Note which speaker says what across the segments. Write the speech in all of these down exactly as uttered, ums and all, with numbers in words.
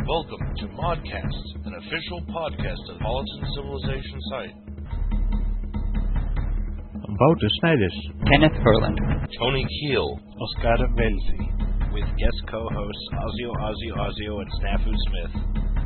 Speaker 1: Welcome to Modcast, an official podcast of Politan Civilization site.
Speaker 2: Wouter Snijders,
Speaker 3: Kenneth Herland,
Speaker 1: Tony Keel,
Speaker 2: Oscar Velzi,
Speaker 4: with guest co-hosts Ozio, Ozio, Ozio, and Snafu Smith.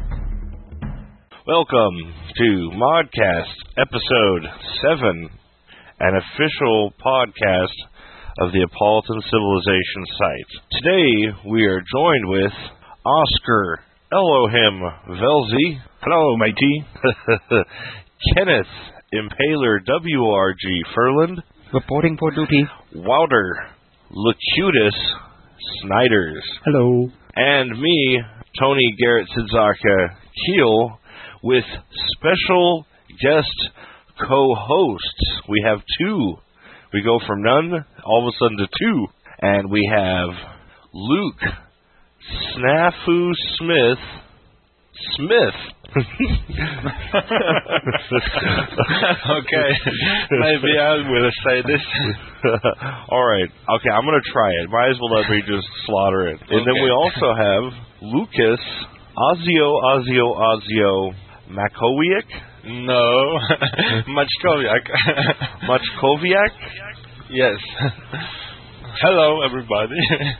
Speaker 1: Welcome to Modcast, episode seven, an official podcast of the Politan Civilization site. Today, we are joined with Oscar Elohim Velzi.
Speaker 2: Hello, matey.
Speaker 1: Kenneth Impaler W R G Furland.
Speaker 3: reporting for duty.
Speaker 1: Wouter Locutus Snijders.
Speaker 2: Hello.
Speaker 1: And me, Tony Garrett Sidzaka Keel, with special guest co-hosts. We have two. We go from none, all of a sudden, to two. And we have Luke Snafu Smith. Smith.
Speaker 4: Okay, maybe I will say this.
Speaker 1: All right. Okay, I'm going to try it. Might as well let me just slaughter it. And
Speaker 4: okay.
Speaker 1: then we also have Lucas Ozio, Ozio, Ozio Makowiak.
Speaker 4: No, Machkowiak.
Speaker 1: Machkowiak?
Speaker 4: Yes. Hello, everybody.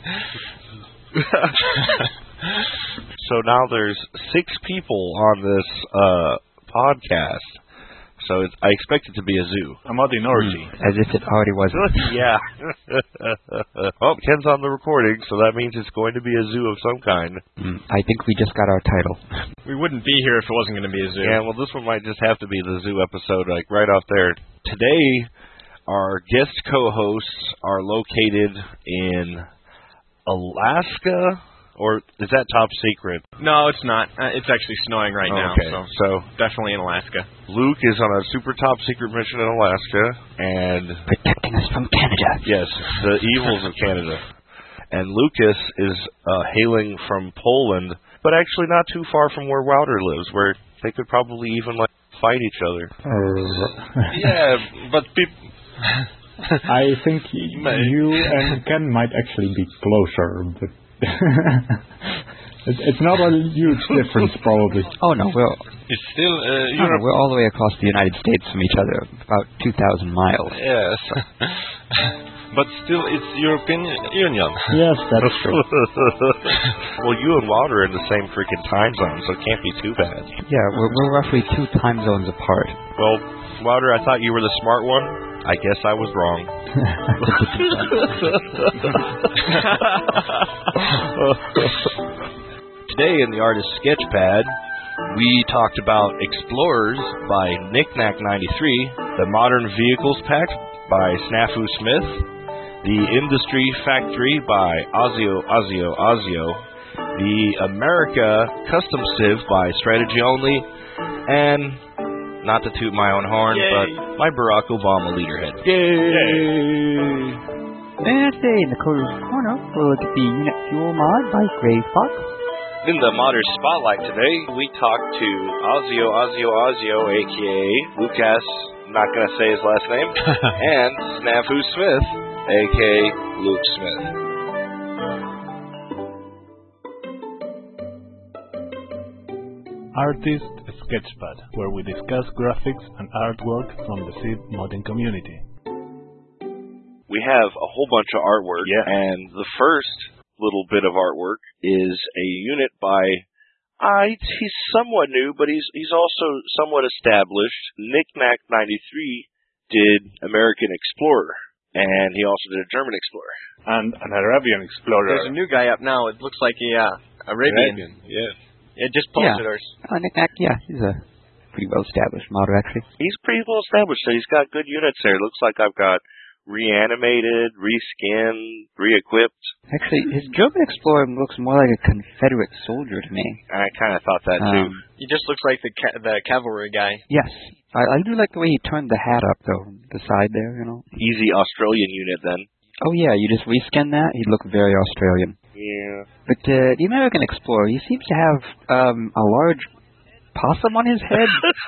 Speaker 1: So now there's six people on this uh, podcast. So it's, I expect it to be a zoo.
Speaker 2: A minority.
Speaker 3: As if it already was.
Speaker 1: Yeah. Well, Ken's on the recording, so that means it's going to be a zoo of some kind.
Speaker 3: Mm, I think we just got our title.
Speaker 4: We wouldn't be here if it wasn't going to be a zoo.
Speaker 1: Yeah, well, this one might just have to be the zoo episode, like right off there. Today, our guest co-hosts are located in Alaska. Or is that top secret?
Speaker 4: No, it's not. Uh, it's actually snowing right
Speaker 1: oh,
Speaker 4: now.
Speaker 1: Okay,
Speaker 4: so,
Speaker 1: so
Speaker 4: definitely in Alaska.
Speaker 1: Luke is on a super top secret mission in Alaska, and
Speaker 3: protecting us from Canada.
Speaker 1: Yes, the evils of Canada. And Lucas is uh, hailing from Poland, but actually not too far from where Wouter lives, where they could probably even like fight each other.
Speaker 2: Uh,
Speaker 4: Yeah, but people.
Speaker 2: I think you and Ken might actually be closer, but it's not a huge difference, probably.
Speaker 3: Oh no, we're
Speaker 4: It's still uh,
Speaker 3: no,
Speaker 4: Europe.
Speaker 3: no, we're all the way across the United States from each other, about two thousand miles.
Speaker 4: Yes. But still, it's European Union.
Speaker 2: Yes, that's true.
Speaker 1: Well, you and Wouter are in the same freaking time zone, so it can't be too bad.
Speaker 3: Yeah, we're, we're roughly two time zones apart.
Speaker 1: Well, Wouter, I thought you were the smart one. I guess I was wrong. Today in the Artist Sketchpad, we talked about Explorers by Knickknack ninety-three, the Modern Vehicles Pack by Snafu Smith, the Industry Factory by Ozio, Ozio, Ozio, the America Custom Civ by Strategy Only, and, not to toot my own horn,
Speaker 4: Yay.
Speaker 1: but my Barack Obama leaderhead.
Speaker 3: Yay! And today in the Coder's Corner, we'll look at the Unit Fuel mod by Gray Fox.
Speaker 1: In the Modern Spotlight today, we talked to Ozio, Ozio, Ozio, a k a. Lucas, not going to say his last name, and Snafu Smith, a k a. Luke Smith.
Speaker 2: Artist Sketchpad, where we discuss graphics and artwork from the Civ modding community.
Speaker 1: We have a whole bunch of artwork,
Speaker 2: Yeah.
Speaker 1: and the first little bit of artwork is a unit by, uh, he's somewhat new, but he's he's also somewhat established. Knickknack ninety-three did American Explorer, and he also did a German Explorer.
Speaker 2: And an Arabian explorer.
Speaker 4: There's a new guy up now. It looks like a uh, Arabian.
Speaker 1: Arabian, yes.
Speaker 4: It just posted
Speaker 3: Yeah.
Speaker 4: ours.
Speaker 3: Oh, Knickknack, yeah, he's a pretty well-established modder, actually.
Speaker 1: He's pretty well established, so he's got good units there. Looks like I've got reanimated, reskinned, re-equipped.
Speaker 3: Actually, his German Explorer looks more like a Confederate soldier to me.
Speaker 1: I kind of thought that, too.
Speaker 3: Um,
Speaker 4: He just looks like the ca- the cavalry guy.
Speaker 3: Yes. I, I do like the way he turned the hat up, though, the side there, you know.
Speaker 1: Easy Australian unit, then.
Speaker 3: Oh, yeah, you just reskin that, he'd look very Australian.
Speaker 1: Yeah.
Speaker 3: But uh, the American Explorer, he seems to have um, a large possum on his head.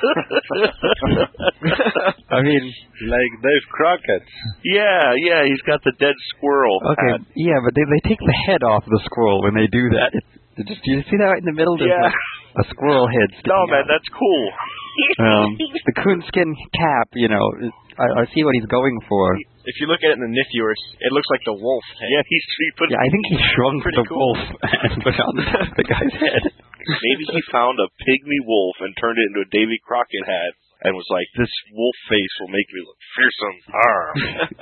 Speaker 3: I mean,
Speaker 1: like Dave Crockett. Yeah, yeah, he's got the dead squirrel.
Speaker 3: Okay,
Speaker 1: hat.
Speaker 3: yeah, but they they take the head off the squirrel when they do that. It's Did you, did you see that right in the middle? There's
Speaker 1: Yeah.
Speaker 3: like a squirrel head sticking
Speaker 1: No, man,
Speaker 3: out.
Speaker 1: that's cool.
Speaker 3: Um, the coonskin cap, you know, I, I see what he's going for.
Speaker 5: If you look at it in the Nifurus, it looks like the wolf head.
Speaker 1: Yeah, he's he put.
Speaker 3: Yeah, I think he shrunk
Speaker 5: Pretty
Speaker 3: the
Speaker 5: cool.
Speaker 3: wolf and put it on the, the guy's head.
Speaker 1: Maybe he found a pygmy wolf and turned it into a Davy Crockett hat and was like, "This wolf face will make me look fearsome." Arr.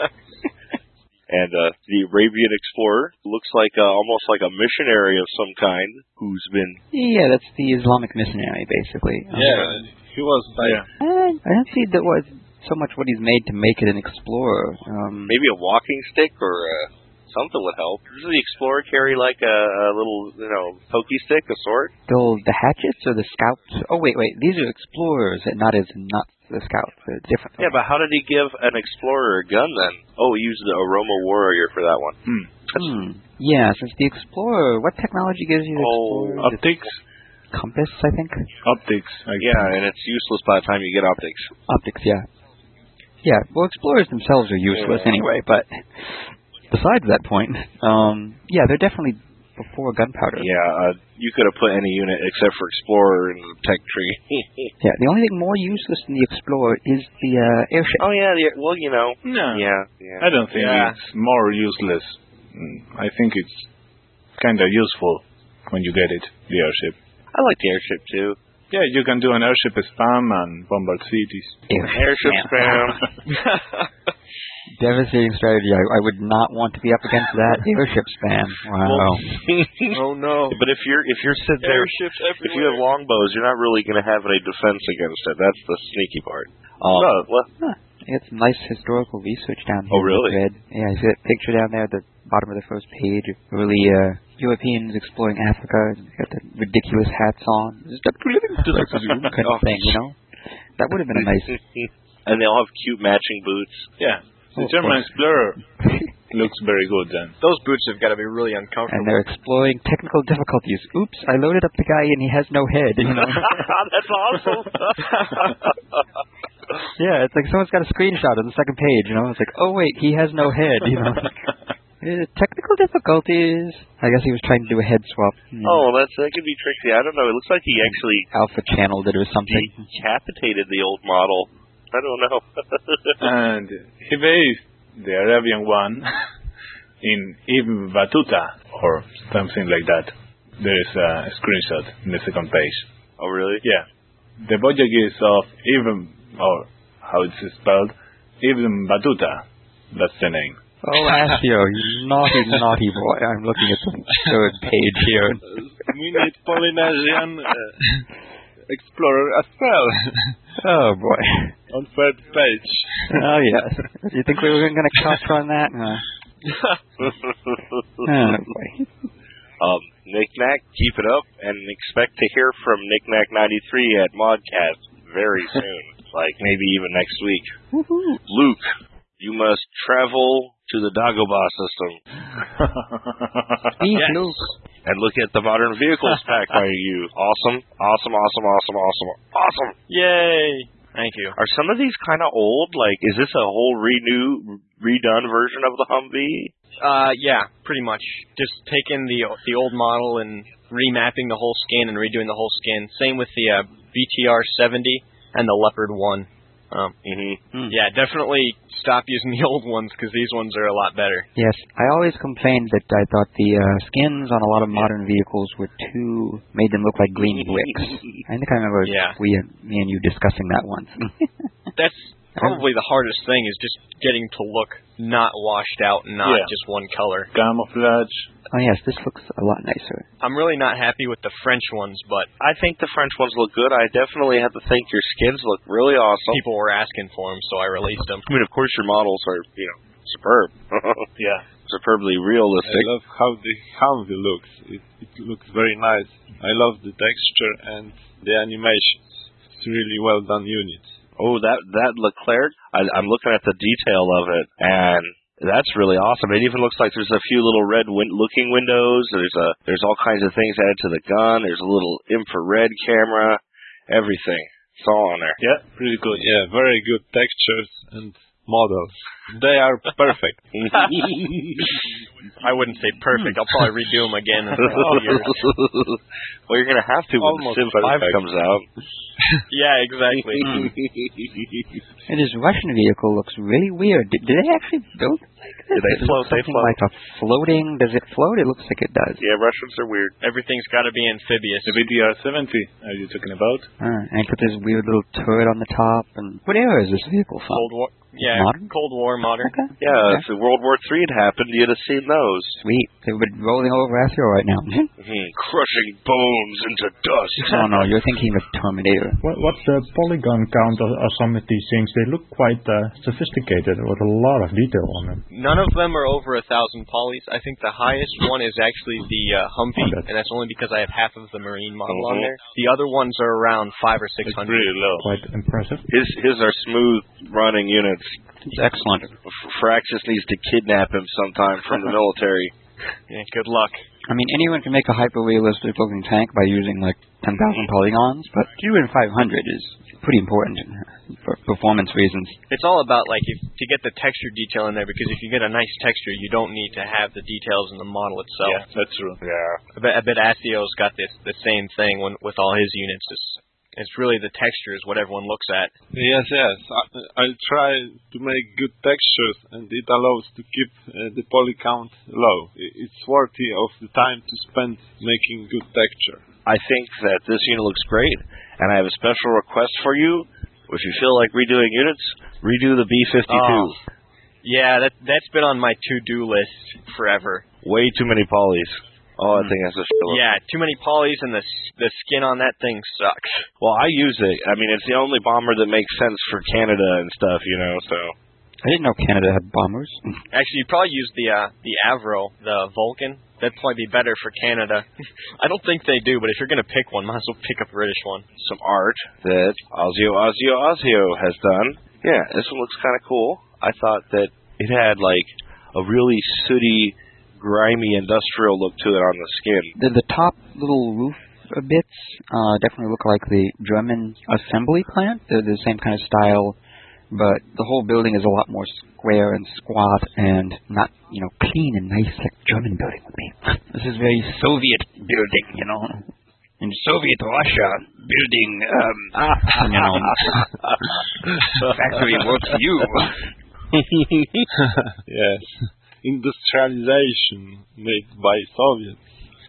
Speaker 1: And uh, the Arabian explorer looks like uh, almost like a missionary of some kind who's been.
Speaker 3: Yeah, that's the Islamic missionary, basically. Um,
Speaker 4: Yeah, he was like.
Speaker 2: Yeah.
Speaker 3: I, I don't see that was so much what he's made to make it an explorer. Um,
Speaker 1: Maybe a walking stick or uh, something would help. Does the explorer carry like a, a little, you know, pokey stick, a sword?
Speaker 3: the, the hatchets or the scouts? Oh, wait, wait. These are explorers, and not as not the scouts. They're different.
Speaker 1: Yeah, but how did he give an explorer a gun then? Oh, he used the Aroma Warrior for that one.
Speaker 2: Hmm.
Speaker 3: Hmm. Yeah, since the explorer, what technology gives you the
Speaker 1: Oh,
Speaker 3: explorer?
Speaker 2: Optics.
Speaker 3: Compass, I think.
Speaker 2: Optics. I
Speaker 1: Yeah, and it's useless by the time you get optics.
Speaker 3: Optics, yeah. Yeah, well, explorers themselves are useless
Speaker 1: Yeah.
Speaker 3: anyway, but besides that point, um, yeah, they're definitely before gunpowder.
Speaker 1: Yeah, uh, you could have put any unit except for Explorer in the tech tree.
Speaker 3: Yeah, the only thing more useless than the explorer is the uh, airship.
Speaker 1: Oh, yeah, the, well, you know.
Speaker 2: No.
Speaker 1: Yeah, yeah.
Speaker 2: I don't think
Speaker 5: Yeah.
Speaker 2: it's more useless. Mm, I think it's kind of useful when you get it, the airship.
Speaker 1: I like the airship, too.
Speaker 2: Yeah, you can do an airship spam and bombard cities.
Speaker 1: Airship spam.
Speaker 3: Devastating strategy. I, I would not want to be up against that airship spam. Wow.
Speaker 5: Oh no.
Speaker 1: But if you're if you're sitting there,
Speaker 5: Airships
Speaker 1: if you have longbows, you're not really going to have any defense against it. That's the sneaky part. Um,
Speaker 2: No.
Speaker 1: well,
Speaker 3: Huh. It's some nice historical research down here.
Speaker 1: Oh, really?
Speaker 3: Red. Yeah, I see that picture down there at the bottom of the first page of early uh, Europeans exploring Africa. They got the ridiculous hats on. Just a kind of thing, you know? That would have been a nice...
Speaker 1: and they all have cute matching boots.
Speaker 2: Yeah.
Speaker 3: Oh,
Speaker 2: The
Speaker 3: of
Speaker 2: German
Speaker 3: course.
Speaker 2: Explorer looks very good then.
Speaker 5: Those boots have got to be really
Speaker 3: And
Speaker 5: uncomfortable.
Speaker 3: they're exploring technical difficulties. Oops, I loaded up the guy and he has no head, you know?
Speaker 1: That's awesome.
Speaker 3: Yeah, it's like someone's got a screenshot of the second page, you know? It's like, oh wait, he has no head, you know? Uh, technical difficulties. I guess he was trying to do a head swap. Hmm.
Speaker 1: Oh, that's that could be tricky. I don't know. It looks like he actually
Speaker 3: Alpha channeled it or something.
Speaker 1: decapitated the old model. I don't know.
Speaker 2: And he based the Arabian one in Ibn Battuta or something like that. There is a screenshot in the second page.
Speaker 1: Oh, really?
Speaker 2: Yeah. The Portuguese of Ibn, or how it's spelled, Ibn Battuta. That's the name.
Speaker 3: Oh, Asio, you naughty, naughty boy. I'm looking at the third page here.
Speaker 4: We need Polynesian uh, Explorer as well
Speaker 3: Oh, boy.
Speaker 4: on third page.
Speaker 3: Oh, yes. You think we were going to cut on that? No. Oh, boy.
Speaker 1: um, Knick-Knack, keep it up, and expect to hear from Knick-Knack ninety-three at Modcast very soon. Like, maybe even next week.
Speaker 3: Woohoo.
Speaker 1: Luke, you must travel to the Dagobah system
Speaker 3: Speak,
Speaker 5: Yes.
Speaker 3: Luke.
Speaker 1: and look at the modern vehicles pack by you. Awesome, awesome, awesome, awesome, awesome, awesome.
Speaker 5: Yay! Thank you.
Speaker 1: Are some of these kind of old? Like, is this a whole renew, redone version of the Humvee?
Speaker 5: Uh, yeah, pretty much. Just taking the the old model and remapping the whole skin and redoing the whole skin. Same with the uh, B T R seventy and the Leopard one. Um,
Speaker 1: Mm-hmm.
Speaker 5: yeah, definitely stop using the old ones because these ones are a lot better.
Speaker 3: Yes, I always complained that I thought the uh, skins on a lot of modern vehicles were too, made them look like green bricks. I think I remember
Speaker 5: Yeah.
Speaker 3: we, me and you discussing that once.
Speaker 5: That's probably the hardest thing is just getting to look not washed out and not
Speaker 2: Yeah.
Speaker 5: just one color.
Speaker 2: Camouflage.
Speaker 3: Oh yes, this looks a lot nicer.
Speaker 5: I'm really not happy with the French ones, but
Speaker 1: I think the French ones look good. I definitely have to think your skins look really awesome.
Speaker 5: people were asking for them, so I released them.
Speaker 1: I mean, of course, your models are, you know, superb.
Speaker 2: Yeah.
Speaker 1: Superbly
Speaker 4: I
Speaker 1: realistic.
Speaker 4: love how the Humvee looks. It, it looks very nice. I love the texture and the animations. It's really well done unit.
Speaker 1: Oh, that that Leclerc, I, I'm looking at the detail of it, and that's really awesome. It even looks like there's a few little red win- looking windows. There's a there's all kinds of things added to the gun. There's a little infrared camera. Everything. It's all on there.
Speaker 2: Yeah, pretty good.
Speaker 4: Yeah, very good textures and models. They are perfect.
Speaker 5: I wouldn't say perfect. I'll probably redo them again in a couple years.
Speaker 1: Well, you're going to have to when
Speaker 4: Almost
Speaker 1: Civ five
Speaker 4: perfect.
Speaker 1: comes out.
Speaker 5: Yeah, exactly.
Speaker 3: And this Russian vehicle looks really weird. Did, did they actually build it like this?
Speaker 1: Did they
Speaker 3: It
Speaker 1: float?
Speaker 3: looks
Speaker 1: They
Speaker 3: something
Speaker 1: float.
Speaker 3: like a floating. Does it float? It looks like it does.
Speaker 1: Yeah, Russians are weird.
Speaker 5: Everything's got to be amphibious.
Speaker 2: The B T R seventy, are you talking about?
Speaker 3: Uh, and put this weird little turret on the top. And what era is this vehicle from?
Speaker 5: Cold War. Yeah,
Speaker 3: Modern?
Speaker 5: Cold War modern.
Speaker 3: Okay.
Speaker 1: Yeah,
Speaker 3: Okay.
Speaker 1: if World War Three had happened, you'd have seen those.
Speaker 3: Sweet. They would be rolling over Athio right now.
Speaker 1: Mm-hmm. Crushing bones into dust.
Speaker 3: Oh no, you're thinking of Terminator.
Speaker 6: What, what's the polygon count of, of some of these things? They look quite uh, sophisticated with a lot of detail on them.
Speaker 5: None of them are over a thousand polys. I think the highest one is actually the uh, Humvee,
Speaker 6: Oh, that's-
Speaker 5: and that's only because I have half of the Marine model on
Speaker 1: Mhm.
Speaker 5: there. The other ones are around five or six
Speaker 2: It's
Speaker 5: hundred.
Speaker 2: really low.
Speaker 6: Quite impressive.
Speaker 1: His his are smooth running units.
Speaker 3: It's excellent.
Speaker 1: F- Fraxis needs to kidnap him sometime from the military.
Speaker 5: Yeah, good luck.
Speaker 3: I mean, anyone can make a hyper-realistic looking tank by using like ten thousand polygons, but U N five hundred is pretty important for performance reasons.
Speaker 5: It's all about like if, to get the texture detail in there, because if you get a nice texture, you don't need to have the details in the model itself.
Speaker 2: Yeah, that's true.
Speaker 1: Yeah.
Speaker 5: I bet, I bet Athio's got this the same thing when, with all his units. It's, it's really the texture is what everyone looks at.
Speaker 4: Yes, yes. I, I'll try to make good textures, and it allows to keep uh, the poly count low. I- It's worthy of the time to spend making good texture.
Speaker 1: I think that this unit looks great, and I have a special request for you. If you feel like redoing units, redo the B fifty-two.
Speaker 5: Oh. Yeah, that that's been on my to-do list forever.
Speaker 1: Way too many polys. Oh, I think that's a shit.
Speaker 5: Yeah, too many polys and the the skin on that thing sucks.
Speaker 1: Well, I use it. I mean, it's the only bomber that makes sense for Canada and stuff, you know, so.
Speaker 3: I didn't know Canada had bombers.
Speaker 5: Actually, you'd probably use the uh, the Avro, the Vulcan. That'd probably be better for Canada. I don't think they do, but if you're gonna pick one, might as well pick a British one.
Speaker 1: Some art that Ozio Ozio Ozio has done. Yeah, this one looks kind of cool. I thought that it had, like, a really sooty, grimy industrial look to it on the skin.
Speaker 3: The, the top little roof uh, bits uh, definitely look like the German assembly plant. They're the same kind of style, but the whole building is a lot more square and squat and not, you know, clean and nice like German building would be. This is very Soviet building, you know. In Soviet Russia, building, um, you know, factory works for you.
Speaker 4: Yes. Industrialization made by Soviets.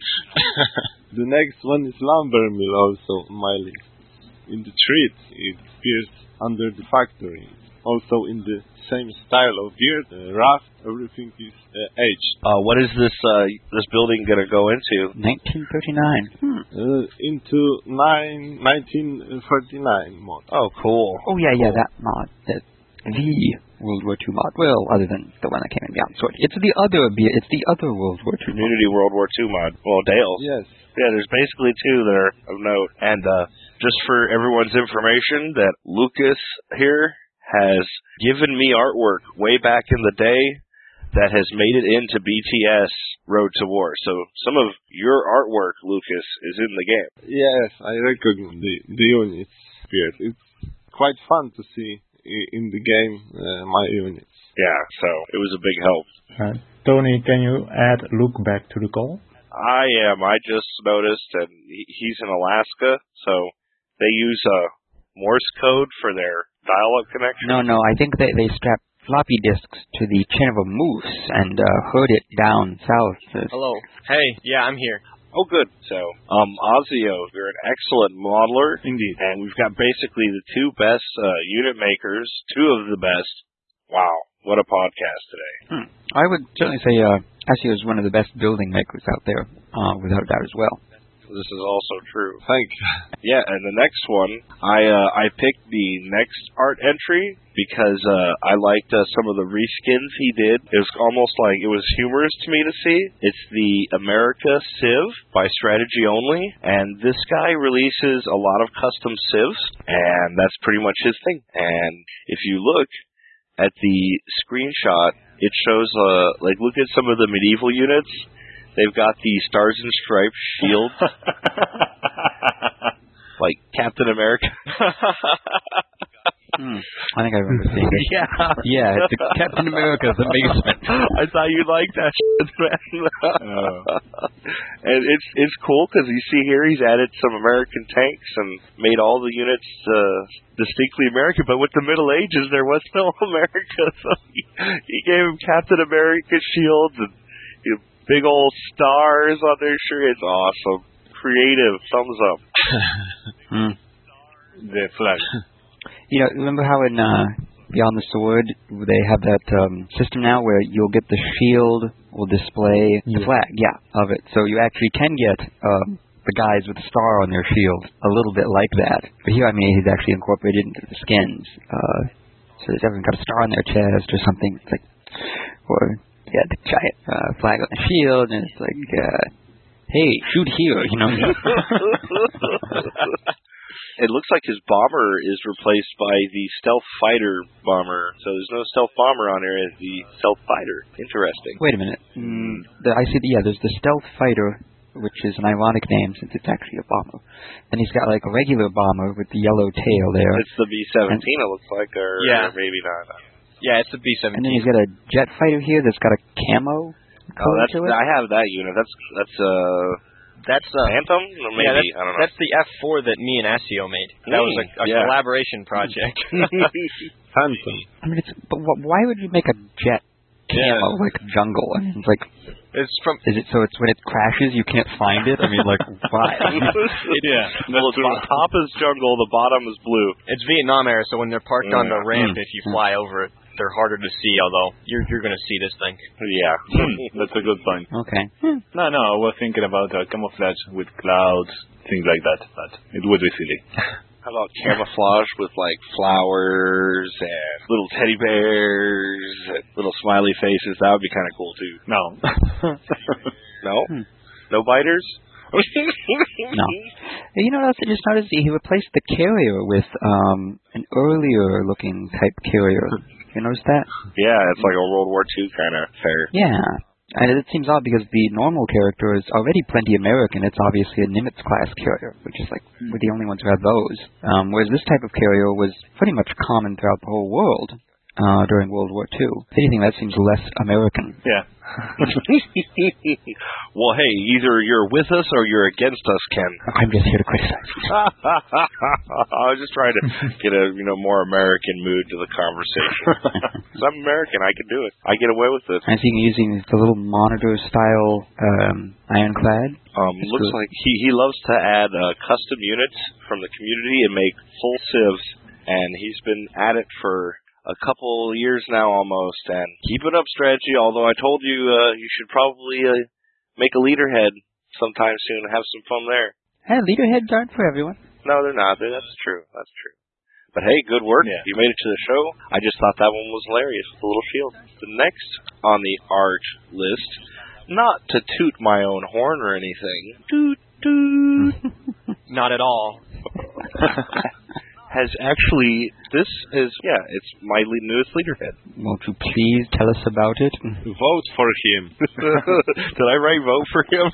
Speaker 4: The next one is lumber mill also on my list. In the treat, it appears under the factory. Also in the same style of beard, uh, raft, everything is uh, aged.
Speaker 1: Uh, what is this uh, this building going to go into?
Speaker 3: nineteen thirty-nine. Hmm.
Speaker 4: Uh, into nine, nineteen thirty-nine mod.
Speaker 1: Oh, cool.
Speaker 3: Oh yeah, yeah, that mod, that the World War Two mod. Well, other than the one that came in Beyond Sword, it's the other, it's the other World War Two mod.
Speaker 1: Community World War Two mod. Well, Dale.
Speaker 4: Yes.
Speaker 1: Yeah, there's basically two that are of note. And uh, just for everyone's information, that Lucas here has given me artwork way back in the day that has made it into B T S Road to War. So some of your artwork, Lucas, is in the game.
Speaker 4: Yes, I recognize the, the units appeared. It's quite fun to see i- in the game uh, my units.
Speaker 1: Yeah, so it was a big help.
Speaker 6: Uh, Tony, can you add Luke back to the call?
Speaker 1: I am. I just noticed, and he- he's in Alaska, so they use uh, Morse code for their dial-up connection.
Speaker 3: No, no, I think they they strapped floppy disks to the chin of a moose and uh, heard it down south.
Speaker 5: Hello. Hey, yeah, I'm here.
Speaker 1: Oh, good. So, um, Ozio, you're an excellent modeler.
Speaker 2: Indeed.
Speaker 1: And we've got basically the two best uh, unit makers, two of the best. Wow, what a podcast today.
Speaker 3: Hmm. I would certainly say uh, Asio is one of the best building makers out there, uh, without a doubt as well.
Speaker 1: This is also true.
Speaker 4: Thank you.
Speaker 1: Yeah, and the next one, I uh, I picked the next art entry because uh, I liked uh, some of the reskins he did. It was almost like it was humorous to me to see. It's the America Civ by Strategy Only, and this guy releases a lot of custom civs, and that's pretty much his thing. And if you look at the screenshot, it shows, uh, like, look at some of the medieval units. They've got the Stars and Stripes shield, like Captain America.
Speaker 3: Hmm. I think I remember seeing it.
Speaker 1: Yeah.
Speaker 3: Yeah, it's the Captain America's amazement.
Speaker 1: I thought you'd like that shit, man.
Speaker 2: Uh.
Speaker 1: And it's it's cool because you see here he's added some American tanks and made all the units uh, distinctly American. But with the Middle Ages, there was no America, so he, he gave him Captain America shields and you know, big old stars on their shirt. It's awesome, creative, thumbs up.
Speaker 3: Hmm.
Speaker 2: The flag.
Speaker 3: You know, remember how in uh, Beyond the Sword they have that um, system now where you'll get the shield will display the
Speaker 6: Yeah.
Speaker 3: flag, yeah, of it. So you actually can get um, the guys with the star on their shield a little bit like that. But here, I mean, he's actually incorporated into the skins. Uh, so there's everyone got a star on their chest or something. It's like, or yeah, the giant uh, flag on the shield, and it's like, uh, hey, shoot here, you know.
Speaker 1: It looks like his bomber is replaced by the stealth fighter bomber. So there's no stealth bomber on there, it's the stealth fighter. Interesting.
Speaker 3: Wait a minute. Mm, the, I see. The, yeah, there's the stealth fighter, which is an ironic name since it's actually a bomber. And he's got like a regular bomber with the yellow tail there.
Speaker 1: It's the B seventeen, it looks like, or,
Speaker 5: Yeah.
Speaker 1: or maybe not.
Speaker 5: Yeah, it's the B
Speaker 3: And then he's
Speaker 5: seventeen.
Speaker 3: got a jet fighter here that's got a camo
Speaker 1: Oh,
Speaker 3: color
Speaker 1: that's
Speaker 3: to it.
Speaker 1: I have that unit. That's that's uh
Speaker 5: That's uh,
Speaker 1: Phantom, or maybe
Speaker 5: yeah, that's,
Speaker 1: I don't know.
Speaker 5: that's the F four that me and Asio made. That was a, a
Speaker 1: yeah.
Speaker 5: collaboration project.
Speaker 4: Phantom.
Speaker 3: I mean, it's, but wh- why would you make a jet camo like jungle? I mean, it's like,
Speaker 5: It's from
Speaker 3: is it so it's when it crashes you can't find it? I mean, like why?
Speaker 2: Yeah.
Speaker 1: Well, the bo- top is jungle, the bottom is blue.
Speaker 5: it's Vietnam era, so when they're parked on the
Speaker 1: Mm.
Speaker 5: ramp,
Speaker 3: Mm.
Speaker 5: if you fly over it, they're harder to see. Although you're you're going to see this thing.
Speaker 1: Yeah.
Speaker 2: That's a good point.
Speaker 3: Okay.
Speaker 2: No, no, I was thinking about uh, camouflage with clouds, things like that, but it would be silly.
Speaker 1: How about camouflage with like flowers and little teddy bears and little smiley faces? That would be kind of cool too.
Speaker 2: No.
Speaker 1: No,
Speaker 3: Hmm.
Speaker 1: no biters.
Speaker 3: No. You know what else I just noticed? He replaced the carrier with um an earlier looking type carrier. You notice that?
Speaker 1: Yeah, it's like a World War Two kind of fair.
Speaker 3: Yeah. And it seems odd because the normal character is already plenty American. It's obviously a Nimitz class carrier, which is like we're the only ones who have those. Um, whereas this type of carrier was pretty much common throughout the whole world uh, during World War Two. If anything, that seems less American.
Speaker 2: Yeah.
Speaker 1: Well, hey, either you're with us or you're against us, Ken.
Speaker 3: I'm just here to criticize.
Speaker 1: I was just trying to get a you know more American mood to the conversation. 'Cause I'm American, I can do it. I get away with this.
Speaker 3: I see him using the little monitor style um, ironclad.
Speaker 1: Um,
Speaker 3: It's
Speaker 1: looks
Speaker 3: good.
Speaker 1: like he he loves to add uh, custom units from the community and make full civs, and he's been at it for a couple years now almost. And keep it up, strategy. Although I told you uh, you should probably uh, make a leaderhead sometime soon and have some fun there.
Speaker 3: Hey, leaderheads aren't for everyone.
Speaker 1: No, they're not. They're, that's true. That's true. But hey, good work.
Speaker 2: Yeah.
Speaker 1: You made it to the show. I just thought that one was hilarious with the little shield. The next on the art list, not to toot my own horn or anything, toot toot,
Speaker 5: Not at all.
Speaker 1: has actually, this is, yeah, it's my le- newest leaderhead.
Speaker 3: Won't you please tell us about it?
Speaker 4: Vote for him.
Speaker 1: Did I write vote for him?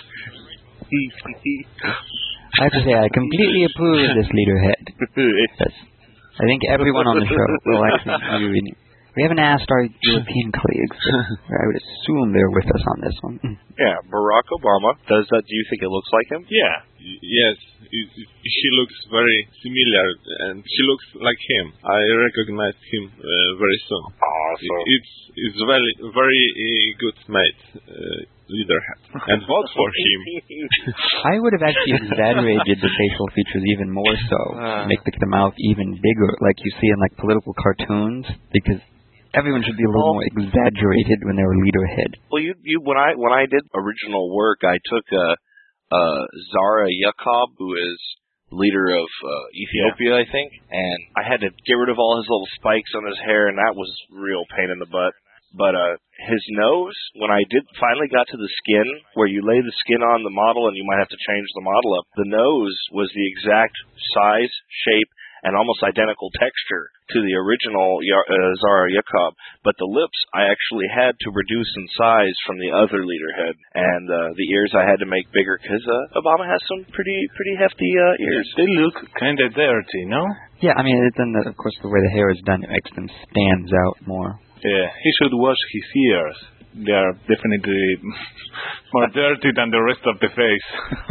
Speaker 3: I have to say, I completely approve of this leaderhead. Yes. I think everyone on the show will actually agree with you. We haven't asked our European colleagues, but I would assume they're with us on this one.
Speaker 1: Yeah, Barack Obama. Does that? Do you think it looks like him?
Speaker 2: Yeah.
Speaker 4: Y- Yes, it, it, she looks very similar, and she looks like him. I recognized him uh, very soon.
Speaker 1: Awesome.
Speaker 4: It's it's very very uh, good mate uh, leaderhead, and vote for him.
Speaker 3: I would have actually exaggerated the facial features even more so,
Speaker 5: Uh.
Speaker 3: to make the, the mouth even bigger, like you see in like political cartoons, because everyone should be a little
Speaker 1: Oh.
Speaker 3: more exaggerated when they're a leaderhead.
Speaker 1: Well, you you when I when I did original work, I took uh, uh, Zara Yacob, who is leader of uh, Ethiopia, I think, and I had to get rid of all his little spikes on his hair, and that was real pain in the butt. But uh, his nose, when I did finally got to the skin, where you lay the skin on the model, and you might have to change the model up, the nose was the exact size, shape, and almost identical texture to the original Yar- uh, Zara Yacob, but the lips I actually had to reduce in size from the other leaderhead, and uh, the ears I had to make bigger because uh, Obama has some pretty pretty hefty uh, ears.
Speaker 2: They look kind of dirty, no?
Speaker 3: Yeah, I mean, it's then the, of course the way the hair is done, it makes them stands out more.
Speaker 2: Yeah, he should wash his ears. They are definitely more dirty than the rest of the face.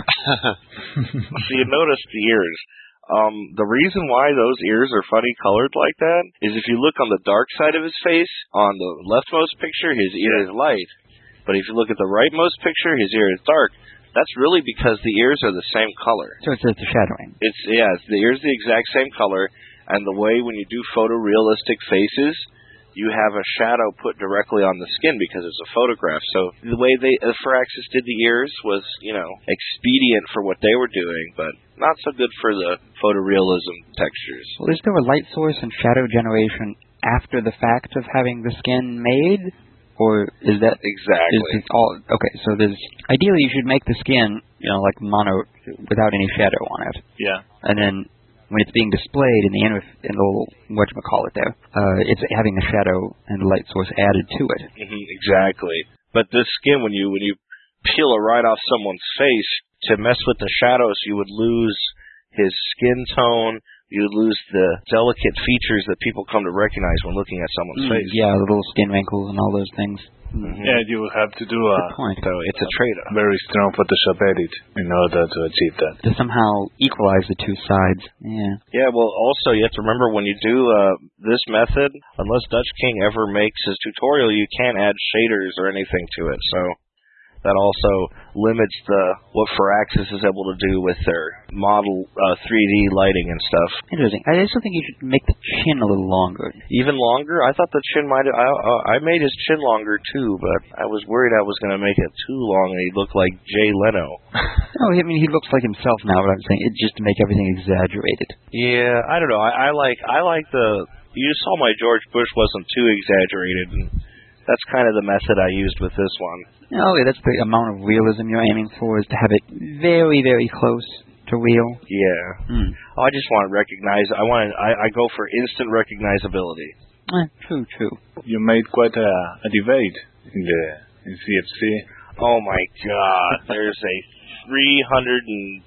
Speaker 1: So you notice the ears. Um, the reason why those ears are funny colored like that is if you look on the dark side of his face, on the leftmost picture, his ear is light. But if you look at the rightmost picture, his ear is dark. That's really because the ears are the same color.
Speaker 3: So it's just the shadowing.
Speaker 1: It's, yeah, it's, the ear's the exact same color, and the way when you do photorealistic faces, you have a shadow put directly on the skin because it's a photograph. So the way they uh, Firaxis did the ears was, you know, expedient for what they were doing, but not so good for the photorealism textures.
Speaker 3: Well, is there a light source and shadow generation after the fact of having the skin made? Or is that...
Speaker 1: Exactly.
Speaker 3: Is it all, okay, so there's... Ideally, you should make the skin, you know, like mono, without any shadow on it.
Speaker 2: Yeah.
Speaker 3: And then when it's being displayed in the inner, in the little, whatchamacallit there, uh, it's having the shadow and the light source added to it.
Speaker 1: Mm-hmm, exactly. But this skin, when you when you peel it right off someone's face, to mess with the shadows, you would lose his skin tone, you would lose the delicate features that people come to recognize when looking at someone's
Speaker 3: Mm,
Speaker 1: face.
Speaker 3: yeah, the little skin wrinkles and all those things.
Speaker 1: Mm-hmm.
Speaker 2: Yeah, you will have to do a
Speaker 3: Good point.
Speaker 1: So it's a trade-off.
Speaker 2: very strong Photoshop edit in order to achieve that.
Speaker 3: To somehow equalize the two sides. Yeah.
Speaker 1: Yeah, well, also, you have to remember when you do uh, this method, unless Dutch King ever makes his tutorial, you can't add shaders or anything to it. So that also limits the what Firaxis is able to do with their model uh, three D lighting and stuff.
Speaker 3: Interesting. I also think you should make the chin a little longer.
Speaker 1: Even longer? I thought the chin might have... I, uh, I made his chin longer, too, but I was worried I was going to make it too long and he'd look like Jay Leno.
Speaker 3: No, I mean, he looks like himself now, but I'm saying it's just to make everything exaggerated.
Speaker 1: Yeah, I don't know. I, I like I like the... You saw my George Bush wasn't too exaggerated, and that's kind of the method I used with this one.
Speaker 3: Oh, yeah, that's the amount of realism you're aiming for, is to have it very, very close to real.
Speaker 1: Yeah.
Speaker 3: Hmm.
Speaker 1: Oh, I just want to recognize... I want. I, I go for instant recognizability.
Speaker 3: Eh, true, true.
Speaker 2: You made quite a, a debate in the in C F C.
Speaker 1: Oh, my God. There's a three hundred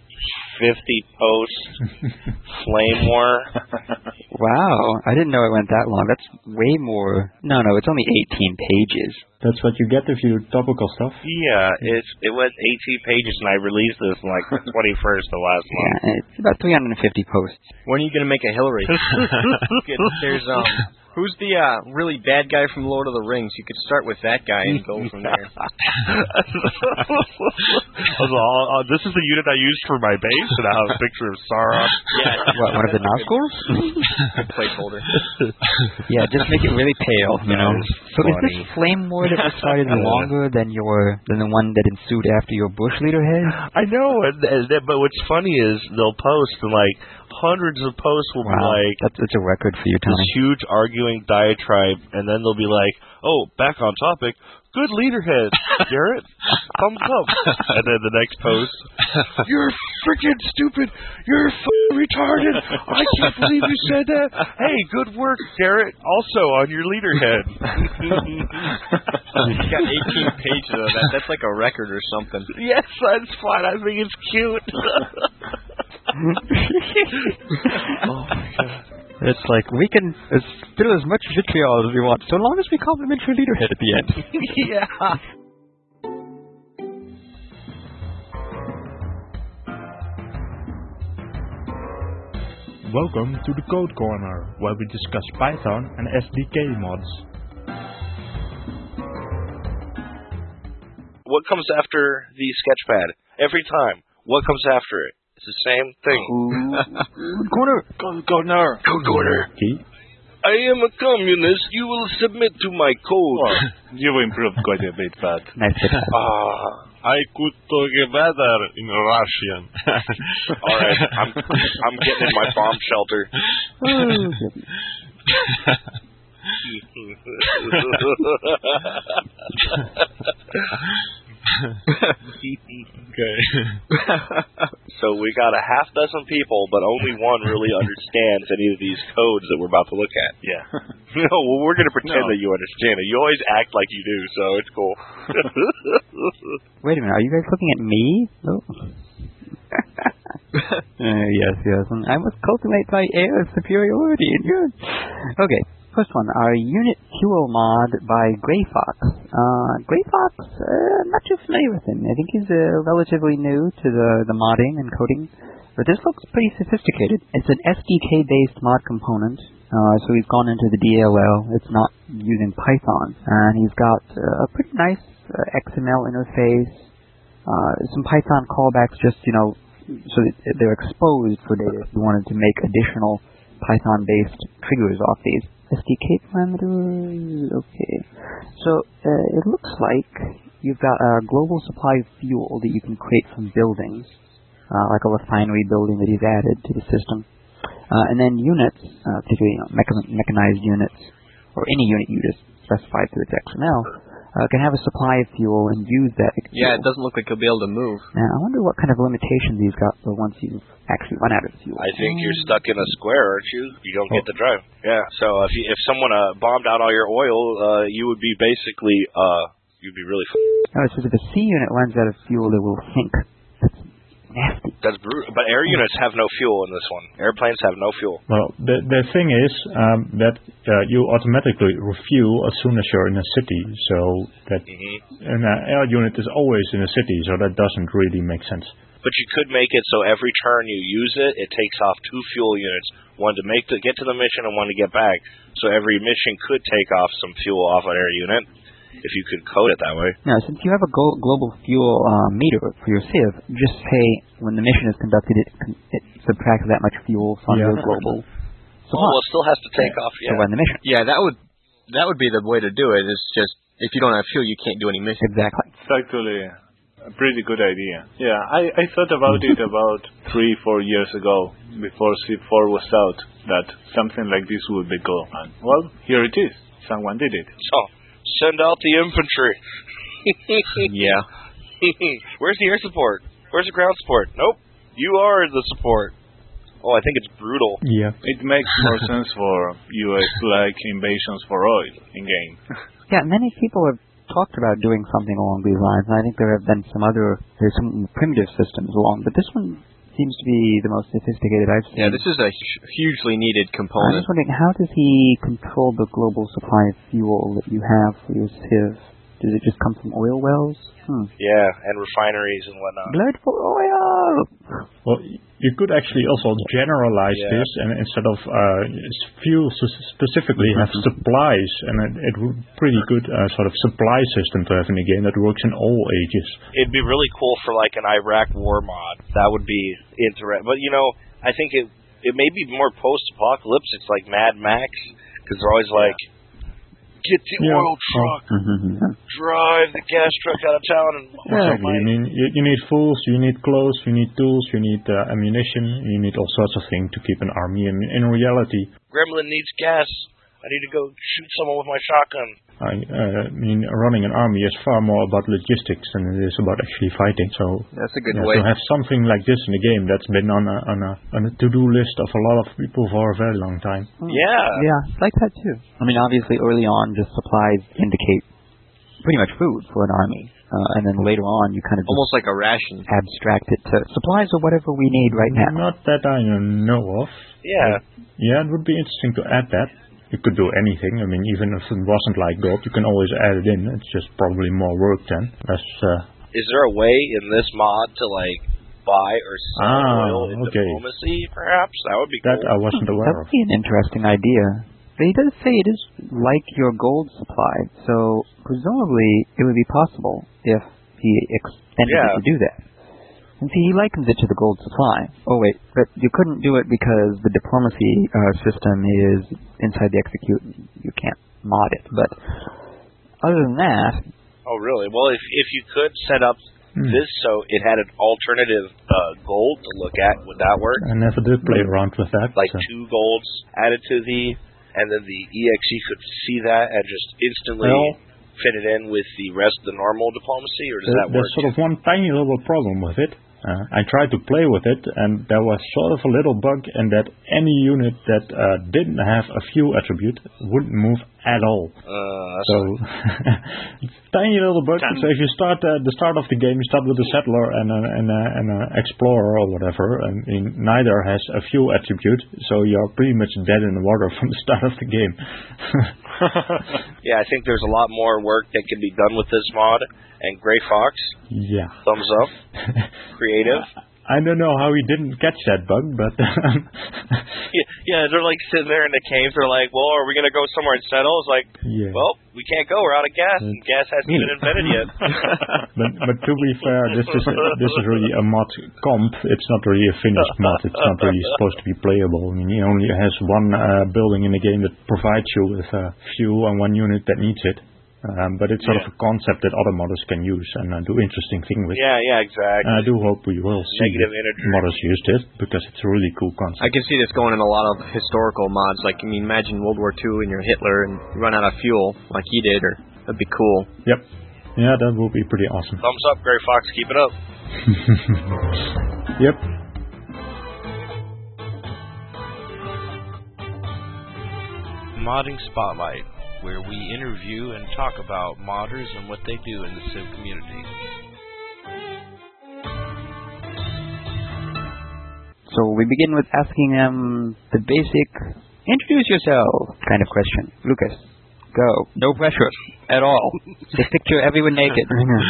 Speaker 1: fifty post flame war.
Speaker 3: Wow, I didn't know it went that long. That's way more... No, no, it's only eighteen pages.
Speaker 6: That's what you get if you do topical stuff.
Speaker 1: Yeah, it's it went eighteen pages, and I released this on like the twenty-first of last month.
Speaker 3: Yeah, it's about three hundred fifty posts.
Speaker 5: When are you going to make a Hillary? Good. There's um, who's the uh, really bad guy from Lord of the Rings? You could start with that guy and go from there.
Speaker 1: uh, this is the unit I used for my base, and I have a picture of Sauron.
Speaker 5: Yeah,
Speaker 3: What, one of the Nazguls?
Speaker 5: placeholder.
Speaker 3: Yeah, just make it really pale, you know.
Speaker 1: That is
Speaker 3: So is
Speaker 1: funny.
Speaker 3: this flame war that was started longer than your than the one that ensued after your Bush leaderhead?
Speaker 1: I know, and, and, but what's funny is they'll post, and like hundreds of posts will be
Speaker 3: Wow,
Speaker 1: like
Speaker 3: that's, that's a record for you,
Speaker 1: this
Speaker 3: Tony.
Speaker 1: huge arguing diatribe, and then they'll be like, "Oh, back on topic. Good leaderhead, Garrett. Thumbs up." And then the next post, "You're freaking stupid. You're f***ing retarded. I can't believe you said that. Hey, good work, Garrett. Also on your leaderhead."
Speaker 5: You got eighteen pages of that. That's like a record or something.
Speaker 1: Yes, that's fine. I think it's cute. Oh my God.
Speaker 3: It's like, we can uh, spill as much vitriol as we want, so long as we compliment your leaderhead at the end.
Speaker 1: Yeah.
Speaker 6: Welcome to the Code Corner, where we discuss Python and S D K mods.
Speaker 1: What comes after the sketchpad? Every time. What comes after it? It's the same thing.
Speaker 3: Code Corner!
Speaker 2: Code corner.
Speaker 1: Code corner.
Speaker 6: Key?
Speaker 1: I am a communist. You will submit to my code.
Speaker 2: Well, you've improved quite a bit, but
Speaker 3: Nice hit.
Speaker 1: Ah.
Speaker 4: I could talk better in Russian.
Speaker 1: All right. I'm I'm getting in my bomb shelter.
Speaker 4: Okay.
Speaker 1: So we got a half dozen people, but only one really understands any of these codes that we're about to look at.
Speaker 2: Yeah.
Speaker 1: No, well, we're going to pretend
Speaker 2: No.
Speaker 1: that you understand it. You always act like you do, so it's cool.
Speaker 3: Wait a minute, are you guys looking at me? Oh. uh, yes, yes. And I must cultivate my air of superiority. Okay, first one, our unit fuel mod by Grey Fox. Uh, Grey Fox, uh, I'm not too familiar with him. I think he's uh, relatively new to the, the modding and coding, but this looks pretty sophisticated. It's an S D K-based mod component. Uh, so he's gone into the D L L. It's not using Python. And he's got uh, a pretty nice uh, X M L interface, uh, some Python callbacks just, you know, so that they're exposed for data if you wanted to make additional Python-based triggers off these. S D K parameters, okay. So uh, it looks like you've got a global supply of fuel that you can create from buildings, uh, like a refinery building that he's added to the system. Uh, and then units, uh, particularly you know, mechan- mechanized units, or any unit you just specify through its X M L, uh, can have a supply of fuel and use that fuel.
Speaker 5: Yeah, it doesn't look like you'll be able to move.
Speaker 3: Now, I wonder what kind of limitations he's got for once you've actually run out of fuel.
Speaker 1: I think you're stuck in a square, aren't you? You don't get to drive. Yeah, so if you, if someone uh, bombed out all your oil, uh, you would be basically, uh, you'd be really f-
Speaker 3: No, it says if a C unit runs out of fuel, it will sink. That's nasty.
Speaker 1: That's brutal. But air units have no fuel in this one. Airplanes have no fuel.
Speaker 6: Well, the the thing is um, that uh, you automatically refuel as soon as you're in a city. So that
Speaker 1: Mm-hmm.
Speaker 6: an uh, air unit is always in a city. So that doesn't really make sense.
Speaker 1: But you could make it so every turn you use it, it takes off two fuel units, one to make the get to the mission and one to get back. So every mission could take off some fuel off an air unit if you could code it that way.
Speaker 3: Now, since you have a go- global fuel uh, meter for your Civ, just say when the mission is conducted, it, con- it subtracts that much fuel from
Speaker 6: Yeah.
Speaker 3: your global supply
Speaker 1: Well, it still has to take off.
Speaker 3: to
Speaker 1: Yeah.
Speaker 3: run the mission.
Speaker 5: Yeah, that would that would be the way to do it. Is just if you don't have fuel, you can't do any mission.
Speaker 3: Exactly.
Speaker 2: It's actually a pretty good idea. Yeah, I, I thought about it about three, four years ago, before Civ four was out, that something like this would be cool. And, well, here it is. Someone did it.
Speaker 1: So, send out the infantry.
Speaker 5: Yeah.
Speaker 1: Where's the air support? Where's the ground support? Nope. You are the support. Oh, I think it's brutal.
Speaker 6: Yeah.
Speaker 2: It makes more sense for U S-like invasions for oil in-game.
Speaker 3: Yeah, many people have talked about doing something along these lines, and I think there have been some other, there's some primitive systems along, but this one seems to be the most sophisticated I've seen.
Speaker 5: Yeah, this is a hu- hugely needed
Speaker 3: I'm
Speaker 5: component.
Speaker 3: just wondering, how does he control the global supply of fuel that you have for your Civ? Does it just come from oil wells? Hmm.
Speaker 1: Yeah, and refineries and whatnot.
Speaker 3: Blood for oil!
Speaker 6: Well, you could actually also generalize
Speaker 1: Yeah.
Speaker 6: this, and instead of uh, fuel s- specifically, have supplies, and it, it would be pretty good uh, sort of supply system to have in a game that works in all ages.
Speaker 1: It'd be really cool for like an Iraq war mod. That would be interesting. But you know, I think it it may be more post-apocalypse. It's like Mad Max, because they're always like, get the
Speaker 6: Yeah.
Speaker 1: oil truck,
Speaker 3: Mm-hmm.
Speaker 1: drive the gas truck out of town, and
Speaker 6: Exactly. I mean, you, you need fools, you need clothes, you need tools, you need uh, ammunition, you need all sorts of things to keep an army. I mean, in reality,
Speaker 1: Gremlin needs gas. I need to go shoot someone with my shotgun.
Speaker 6: I, uh, I mean, running an army is far more about logistics than it is about actually fighting. So
Speaker 5: That's a good
Speaker 6: yeah,
Speaker 5: way.
Speaker 6: to have something like this in the game that's been on a, on a, on a to-do list of a lot of people for a very long time.
Speaker 1: Yeah.
Speaker 3: Yeah, like that too. I mean, obviously, early on, just supplies indicate pretty much food for an army. Uh, and then later on, you kind of just
Speaker 5: Almost like a ration.
Speaker 3: abstract it to supplies are whatever we need right now.
Speaker 6: Not that I know of.
Speaker 1: Yeah.
Speaker 6: Yeah, it would be interesting to add that. You could do anything. I mean, even if it wasn't like gold, you can always add it in. It's just probably more work then. Less, uh,
Speaker 1: Is there a way in this mod to like buy or sell
Speaker 6: Ah,
Speaker 1: oil in
Speaker 6: okay.
Speaker 1: diplomacy? Perhaps that would be cool.
Speaker 6: that I wasn't
Speaker 3: That
Speaker 6: aware
Speaker 3: would
Speaker 6: of.
Speaker 3: be an interesting idea. But he does say it is like your gold supply, so presumably it would be possible if he extended
Speaker 1: Yeah.
Speaker 3: it to do that. And see, he likens it to the gold supply. Oh wait, but you couldn't do it because the diplomacy uh, system is inside the execute. You can't mod it. But other than that,
Speaker 1: Oh, really? Well, if if you could set up
Speaker 6: Hmm.
Speaker 1: this so it had an alternative uh, gold to look at, would that work?
Speaker 6: I never did play around with that.
Speaker 1: Like
Speaker 6: so.
Speaker 1: two golds added to the, and then the E X E could see that and just instantly
Speaker 6: Well-
Speaker 1: fit it in with the rest of the normal diplomacy, or does
Speaker 6: There-
Speaker 1: that work?
Speaker 6: There's sort of one tiny little problem with it. Uh, I tried to play with it, and there was sort of a little bug in that any unit that uh, didn't have a fuel attribute wouldn't move at all.
Speaker 1: Uh,
Speaker 6: so, tiny little bug. So if you start uh, the start of the game, you start with a settler and a, and a, and a explorer or whatever, and in, neither has a fuel attribute, so you're pretty much dead in the water from the start of the game.
Speaker 1: Yeah, I think there's a lot more work that can be done with this mod. And Gray Fox,
Speaker 6: yeah,
Speaker 1: thumbs up, creative.
Speaker 6: I don't know how he didn't catch that bug, but
Speaker 1: yeah, yeah, they're like sitting there in the cave. They're like, "Well, are we gonna go somewhere and settle?" It's like,
Speaker 6: yeah.
Speaker 1: "Well, we can't go. We're out of gas, and gas hasn't been invented yet."
Speaker 6: but but to be fair, this is a, this is really a mod comp. It's not really a finished mod. It's not really supposed to be playable. I mean, he only has one uh, building in the game that provides you with uh, fuel and one unit that needs it. Um, but it's sort
Speaker 1: yeah.
Speaker 6: of a concept that other modders can use and uh, do interesting things with.
Speaker 1: Yeah, yeah, exactly.
Speaker 6: And I do hope we will see modders use this, because it's a really cool concept.
Speaker 5: I can see this going in a lot of historical mods. Like, I mean, imagine World War Two and you're Hitler and you run out of fuel like he did, or that'd be cool.
Speaker 6: Yep. Yeah, that would be pretty awesome.
Speaker 1: Thumbs up, Gray Fox. Keep it up.
Speaker 6: Yep.
Speaker 1: Modding Spotlight, where we interview and talk about modders and what they do in the Civ community.
Speaker 3: So we begin with asking them the basic introduce yourself kind of question. Lucas, go. No pressure at all. Just picture everyone naked.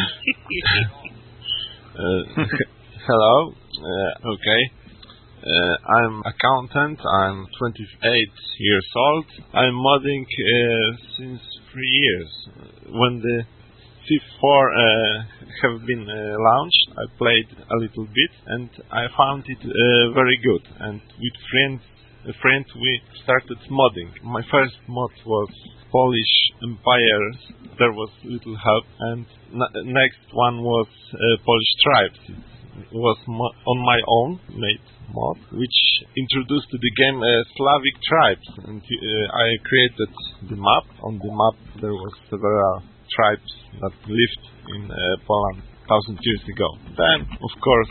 Speaker 4: uh, hello. Uh, okay. Uh, I'm accountant. I'm twenty-eight years old. I'm modding uh, since three years. When the Civ four uh, have been uh, launched, I played a little bit and I found it uh, very good. And with friends, a friend, we started modding. My first mod was Polish Empires. There was little help, and n- next one was uh, Polish Tribes. It was mo- on my own made mod, which introduced to the game uh, Slavic tribes, and uh, I created the map. On the map there was several tribes that lived in uh, Poland thousand years ago. Then, of course,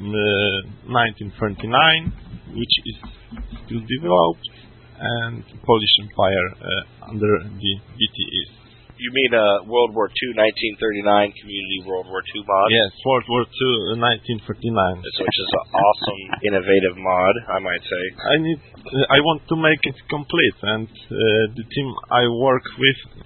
Speaker 4: uh, nineteen thirty-nine, which is still developed, and Polish Empire uh, under the B T Es.
Speaker 1: You mean uh, World War Two, nineteen thirty-nine Community World War Two mod?
Speaker 4: Yes, World War Two, uh, nineteen thirty-nine.
Speaker 1: Which is an awesome, innovative mod, I might say.
Speaker 4: I need, uh, I want to make it complete, and uh, the team I work with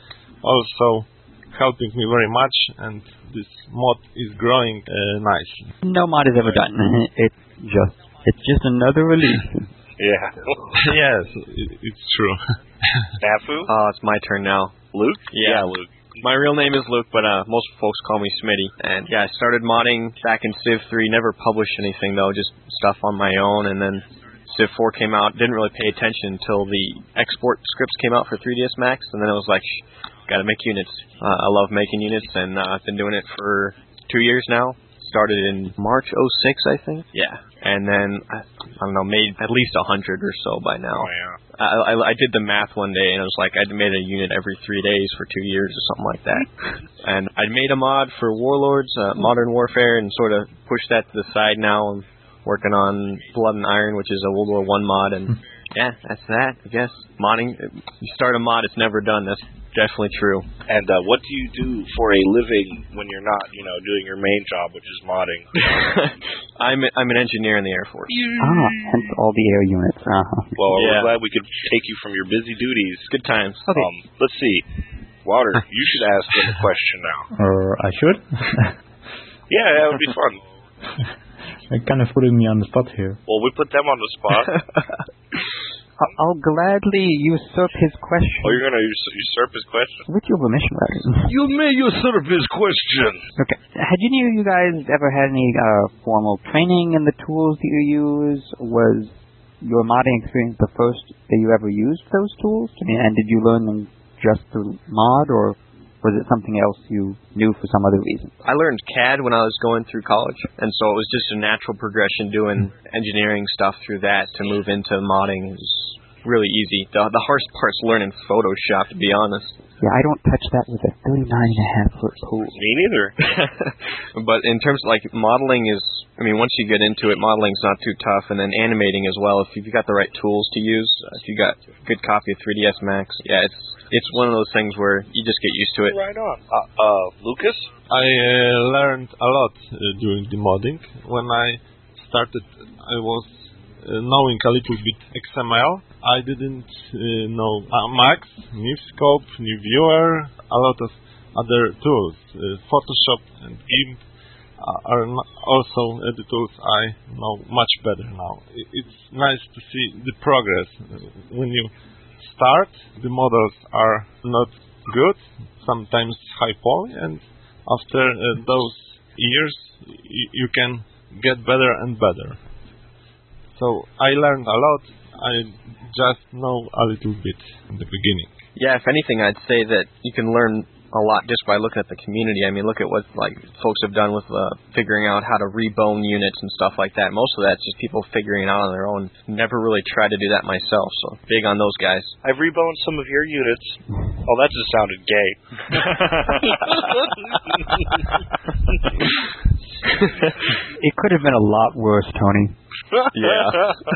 Speaker 4: also helping me very much, and this mod is growing uh, nicely.
Speaker 3: No mod is ever done. It's just, it's just another release.
Speaker 1: Yeah.
Speaker 4: Yes, it, it's true.
Speaker 1: Snafu?
Speaker 5: Uh, it's my turn now.
Speaker 1: Luke?
Speaker 5: Yeah.
Speaker 1: yeah, Luke.
Speaker 5: My real name is Luke, but uh, most folks call me Smitty. And yeah, I started modding back in Civ three. Never published anything though, just stuff on my own. And then Civ four came out. Didn't really pay attention until the export scripts came out for three D S Max. And then I was like, shh, gotta make units. Uh, I love making units, and uh, I've been doing it for two years now. Started in March oh six, I think. Yeah. And then, I, I don't know, made at least a hundred or so by now.
Speaker 1: Oh, yeah.
Speaker 5: I, I, I did the math one day, and it was like I'd made a unit every three days for two years or something like that. And I made a mod for Warlords, uh, Modern Warfare, and sort of pushed that to the side now. I'm working on Blood and Iron, which is a World War One mod, and yeah, that's that, I guess. Modding, you start a mod, it's never done. That's definitely true.
Speaker 1: And uh, what do you do for a living when you're not, you know, doing your main job, which is modding?
Speaker 5: I'm a, I'm an engineer in the Air Force.
Speaker 3: Ah, hence all the air units. Uh-huh.
Speaker 1: Well,
Speaker 5: Yeah.
Speaker 1: we're glad we could take you from your busy duties.
Speaker 5: Good times.
Speaker 3: Okay.
Speaker 1: Um, let's see. Water, you should ask them a question now.
Speaker 6: Or I should?
Speaker 1: Yeah, that would be fun.
Speaker 6: You're kind of putting me on the spot here.
Speaker 1: Well, we put them on the spot.
Speaker 3: I- I'll gladly usurp his question.
Speaker 1: Oh, you're going to us- usurp his question?
Speaker 3: With your permission, rather.
Speaker 1: You may usurp his question.
Speaker 3: Okay. Had you you guys ever had any uh, formal training in the tools that you use? Was your modding experience the first that you ever used those tools? I mean, and did you learn them just through mod, or was it something else you knew for some other reason?
Speaker 5: I learned C A D when I was going through college, and so it was just a natural progression doing engineering stuff through that to move into modding. It was really easy. The, the hardest part's learning Photoshop, to be honest.
Speaker 3: Yeah, I don't touch that with a thirty-nine and a half foot pole.
Speaker 1: Me neither.
Speaker 5: But in terms of, like, modeling is I mean, once you get into it, modeling's not too tough, and then animating as well. If you've got the right tools to use, uh, if you got a good copy of three D S Max, yeah, it's it's one of those things where you just get used to it.
Speaker 1: Right on. Uh, uh, Lucas?
Speaker 4: I uh, learned a lot uh, during the modding. When I started, I was uh, knowing a little bit X M L. I didn't uh, know uh, Max, Nivscope, NewViewer, a lot of other tools. Uh, Photoshop and GIMP uh, are n- also uh, the tools I know much better now. I- it's nice to see the progress. Uh, when you start, the models are not good, sometimes high poly, and after uh, those years, y- you can get better and better. So I learned a lot. I just know a little bit in the beginning.
Speaker 5: Yeah, if anything, I'd say that you can learn a lot just by looking at the community. I mean, look at what like folks have done with uh, figuring out how to rebone units and stuff like that. Most of that's just people figuring it out on their own. Never really tried to do that myself, so big on those guys.
Speaker 1: I've reboned some of your units. Oh, that just sounded gay.
Speaker 3: It could have been a lot worse, Tony.
Speaker 5: Yeah.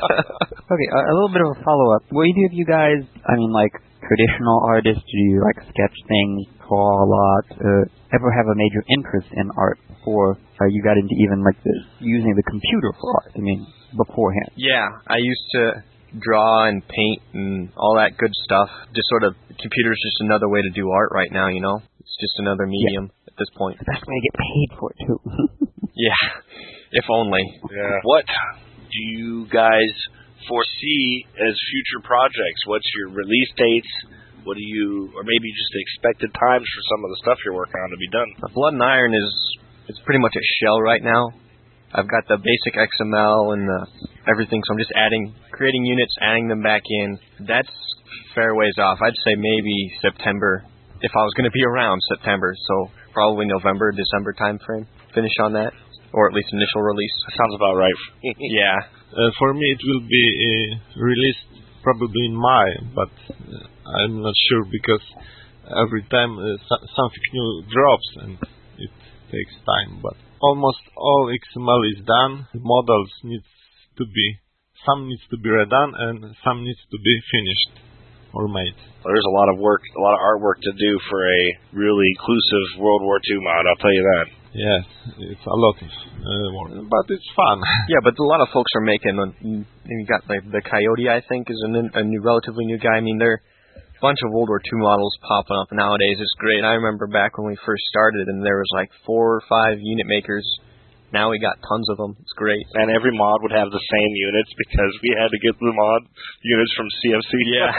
Speaker 3: Okay, a, a little bit of a follow-up. Were either of you guys, I mean, like, traditional artists? Do you, like, sketch things, draw a lot, uh, ever have a major interest in art before uh, you got into even, like, the, using the computer for art? I mean, beforehand.
Speaker 5: Yeah, I used to draw and paint and all that good stuff. Just sort of, computer's just another way to do art right now, you know? It's just another medium yeah. at this point.
Speaker 3: The best way to get paid for it, too.
Speaker 5: Yeah, if only.
Speaker 1: Yeah. What do you guys foresee as future projects? What's your release dates? What do you, or maybe just the expected times for some of the stuff you're working on to be done?
Speaker 5: The Blood and Iron is it's pretty much a shell right now. I've got the basic X M L and the everything, so I'm just adding, creating units, adding them back in. That's fair ways off. I'd say maybe September, if I was going to be around September, so probably November, December time frame. Finish on that, or at least initial release.
Speaker 1: That sounds about right.
Speaker 5: Yeah.
Speaker 4: Uh, for me, it will be uh, released probably in May, but uh, I'm not sure because every time uh, so- something new drops and it takes time. But almost all X M L is done. The models needs to be, some needs to be redone and some needs to be finished or made.
Speaker 1: Well, there's a lot of work, a lot of artwork to do for a really inclusive World War Two mod, I'll tell you that.
Speaker 4: Yes, it's a lot of uh, work, but it's fun.
Speaker 5: Yeah, but a lot of folks are making. You got like the Coyote, I think, is a, new, a new, relatively new guy. I mean, there are a bunch of World War Two models popping up nowadays. It's great. I remember back when we first started, and there was like four or five unit makers. Now we got tons of them. It's great.
Speaker 1: And every mod would have the same units because we had to get the mod units from C M C.
Speaker 5: Yeah.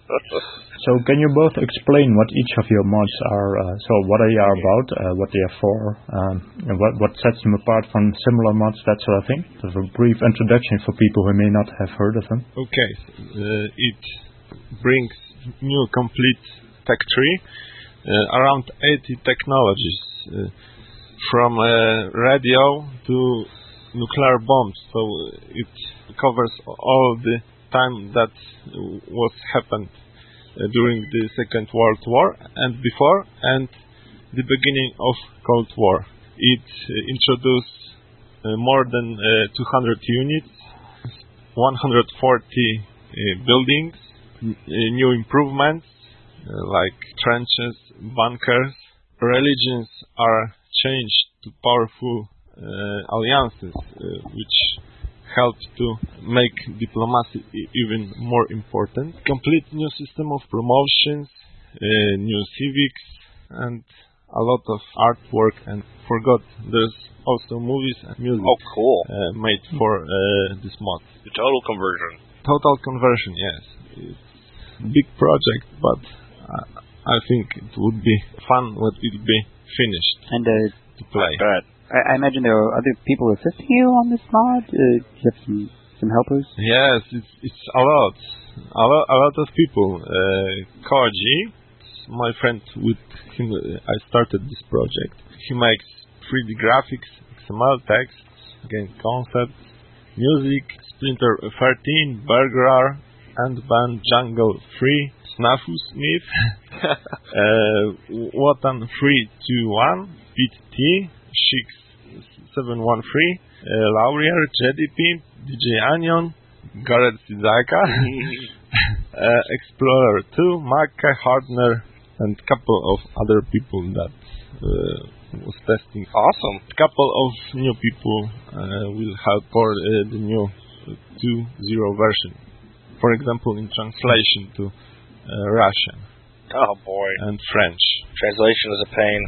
Speaker 6: So can you both explain what each of your mods are? Uh, so what they are about, uh, what they are for, um, and what, what sets them apart from similar mods, that sort of thing? Just a brief introduction for people who may not have heard of them.
Speaker 4: Okay. Uh, it brings new complete tech tree, uh, around eighty technologies. Uh, From uh, radio to nuclear bombs, so it covers all the time that was happened uh, during the Second World War and before, and the beginning of Cold War. It uh, introduced uh, more than uh, two hundred units, one hundred forty uh, buildings, n- uh, new improvements uh, like trenches, bunkers. Religions are changed to powerful uh, alliances, uh, which help to make diplomacy e- even more important. Complete new system of promotions, uh, new civics, and a lot of artwork. And forgot, there's also movies and music.
Speaker 1: Oh, cool.
Speaker 4: Uh, made for uh, this mod.
Speaker 1: The total conversion.
Speaker 4: Total conversion, yes. It's a big project, but uh, I think it would be fun when it will be finished
Speaker 3: And uh,
Speaker 4: to play.
Speaker 1: Good.
Speaker 3: I, I imagine there are other people assisting you on this mod. Uh, you have some some helpers.
Speaker 4: Yes, it's it's a lot, a lot, a lot of people. Uh, Koji, my friend, with him uh, I started this project. He makes three D graphics, X M L text, game concepts, music, Splinter thirteen, Burglar, Ant-Man, Jungle three, Snafu Smith, uh, Wotan three two one, Pete T, Shix seven one three, uh, Laurier, Jedi Pimp, D J Anion, Gareth Sizaka, uh, Explorer two, Maka, Hardner, and a couple of other people that uh, was testing.
Speaker 1: Awesome.
Speaker 4: A couple of new people uh, will help for uh, the new two point oh version. For example, in translation to uh, Russian.
Speaker 1: Oh boy.
Speaker 4: And French.
Speaker 1: Translation is a pain.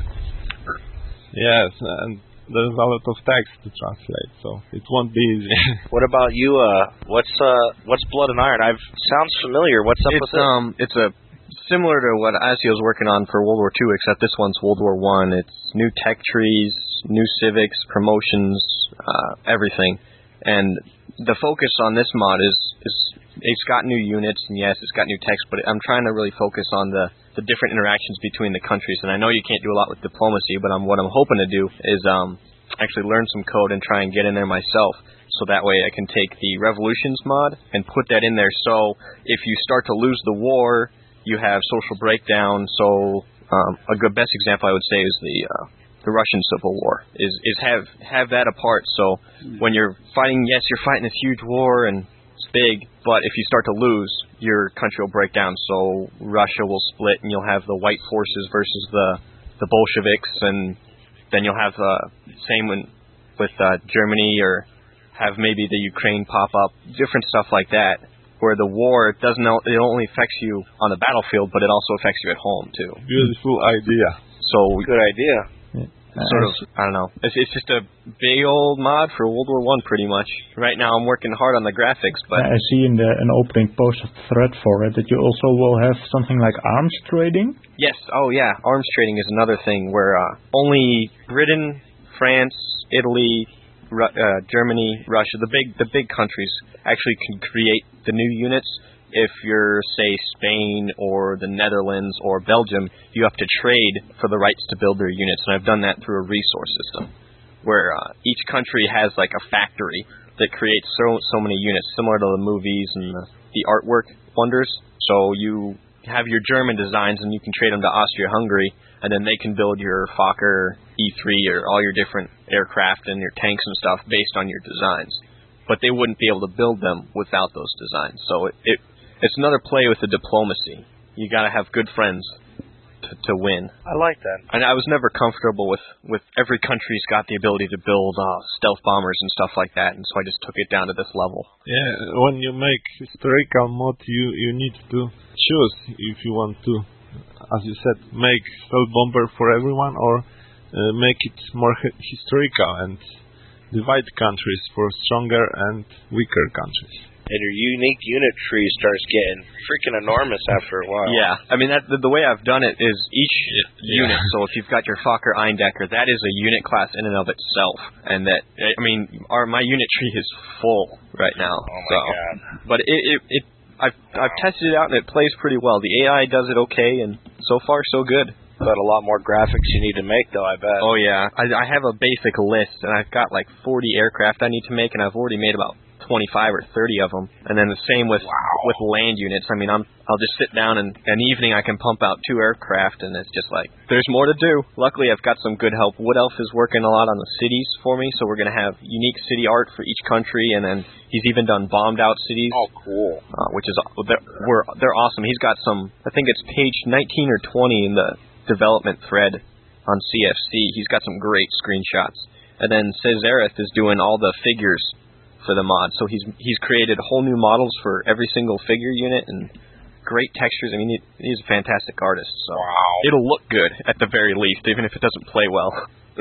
Speaker 4: Yes, and there's a lot of text to translate, so it won't be easy.
Speaker 1: What about you? Uh, what's uh, what's Blood and Iron? I've sounds familiar. What's up
Speaker 5: it's,
Speaker 1: with it?
Speaker 5: Um, it's a similar to what Asio's working on for World War Two, except this one's World War One. It's new tech trees, new civics, promotions, uh, everything. And the focus on this mod is is it's got new units, and yes, it's got new text, but I'm trying to really focus on the, the different interactions between the countries. And I know you can't do a lot with diplomacy, but I'm, what I'm hoping to do is um, actually learn some code and try and get in there myself, so that way I can take the Revolutions mod and put that in there. So if you start to lose the war, you have social breakdown. So um, a good best example I would say is the uh, the Russian Civil War. Is is have have that apart. So when you're fighting, yes, you're fighting this huge war and it's big, but if you start to lose, your country will break down. So Russia will split, and you'll have the white forces versus the the Bolsheviks, and then you'll have the uh, same when, with uh, Germany, or have maybe the Ukraine pop up, different stuff like that, where the war doesn't it only affects you on the battlefield, but it also affects you at home too.
Speaker 4: Beautiful idea.
Speaker 5: So
Speaker 1: good idea.
Speaker 5: Sort of, I don't know. It's, it's just a big old mod for World War One, pretty much. Right now, I'm working hard on the graphics, but
Speaker 6: I see in the an opening post of thread for it that you also will have something like arms trading.
Speaker 5: Yes. Oh, yeah. Arms trading is another thing where uh, only Britain, France, Italy, Ru- uh, Germany, Russia, the big the big countries actually can create the new units. If you're, say, Spain or the Netherlands or Belgium, you have to trade for the rights to build their units. And I've done that through a resource system where uh, each country has like a factory that creates so so many units, similar to the movies and the, the artwork wonders. So you have your German designs and you can trade them to Austria-Hungary, and then they can build your Fokker E three or all your different aircraft and your tanks and stuff based on your designs. But they wouldn't be able to build them without those designs. So it, it It's another play with the diplomacy. You got to have good friends to, to win.
Speaker 1: I like that.
Speaker 5: And I was never comfortable with, with every country's got the ability to build uh, stealth bombers and stuff like that, and so I just took it down to this level.
Speaker 4: Yeah, when you make historical mod, you, you need to choose if you want to, as you said, make stealth bomber for everyone, or uh, make it more hi- historical and divide countries for stronger and weaker countries.
Speaker 1: And your unique unit tree starts getting freaking enormous after a while.
Speaker 5: Yeah, I mean, that the, the way I've done it is each
Speaker 4: yeah.
Speaker 5: unit, so if you've got your Fokker Eindecker, that is a unit class in and of itself. And that, I mean, our my unit tree is full right now.
Speaker 1: Oh, my
Speaker 5: so.
Speaker 1: God.
Speaker 5: But it, it, it I've, wow. I've tested it out, and it plays pretty well. The A I does it okay, and so far, so good.
Speaker 1: But a lot more graphics you need to make, though, I bet.
Speaker 5: Oh, yeah. I, I have a basic list, and I've got like forty aircraft I need to make, and I've already made about twenty-five or thirty of them. And then the same with
Speaker 1: wow.
Speaker 5: with land units. I mean, I'm I'll just sit down and an evening I can pump out two aircraft, and it's just like there's more to do. Luckily, I've got some good help. Wood Elf is working a lot on the cities for me, so we're going to have unique city art for each country, and then he's even done bombed out cities.
Speaker 1: Oh, cool!
Speaker 5: Uh, which is they're, we're they're awesome. He's got some. I think it's page nineteen or twenty in the development thread on C F C. He's got some great screenshots. And then Cesareth is doing all the figures for the mod. So he's he's created whole new models for every single figure unit and great textures. I mean, he, he's a fantastic artist. So
Speaker 1: wow.
Speaker 5: It'll look good at the very least, even if it doesn't play well.